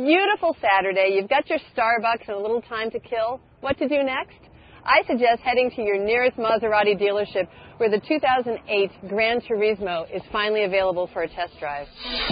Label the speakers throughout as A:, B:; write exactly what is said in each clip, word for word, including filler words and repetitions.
A: beautiful Saturday. You've got your Starbucks and a little time to kill. What to do next? I suggest heading to your nearest Maserati dealership where the two thousand eight Gran Turismo is finally available for a test drive.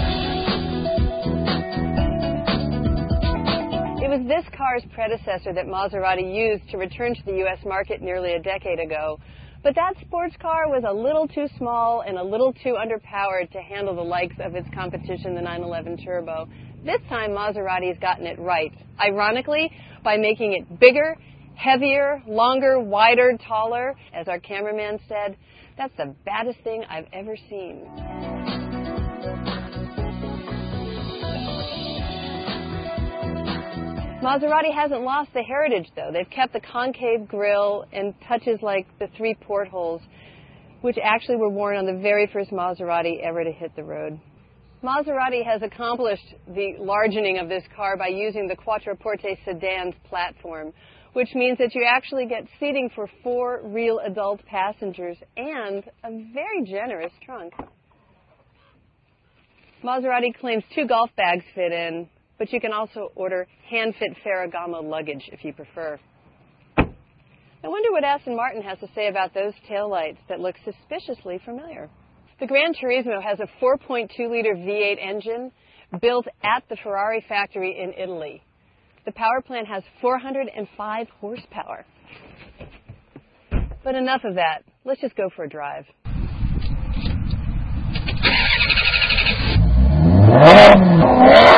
A: It was this car's predecessor that Maserati used to return to the U S market nearly a decade ago. But that sports car was a little too small and a little too underpowered to handle the likes of its competition, the nine eleven Turbo. This time, Maserati's gotten it right. Ironically, by making it bigger, heavier, longer, wider, taller. As our cameraman said, that's the baddest thing I've ever seen. Maserati hasn't lost the heritage, though. They've kept the concave grille and touches like the three portholes, which actually were worn on the very first Maserati ever to hit the road. Maserati has accomplished the largening of this car by using the Quattroporte sedan's platform, which means that you actually get seating for four real adult passengers and a very generous trunk. Maserati claims two golf bags fit in, but you can also order hand-fit Ferragamo luggage if you prefer. I wonder what Aston Martin has to say about those taillights that look suspiciously familiar. The Gran Turismo has a four point two liter V eight engine built at the Ferrari factory in Italy. The power plant has four hundred five horsepower. But enough of that. Let's just go for a drive.
B: Yeah.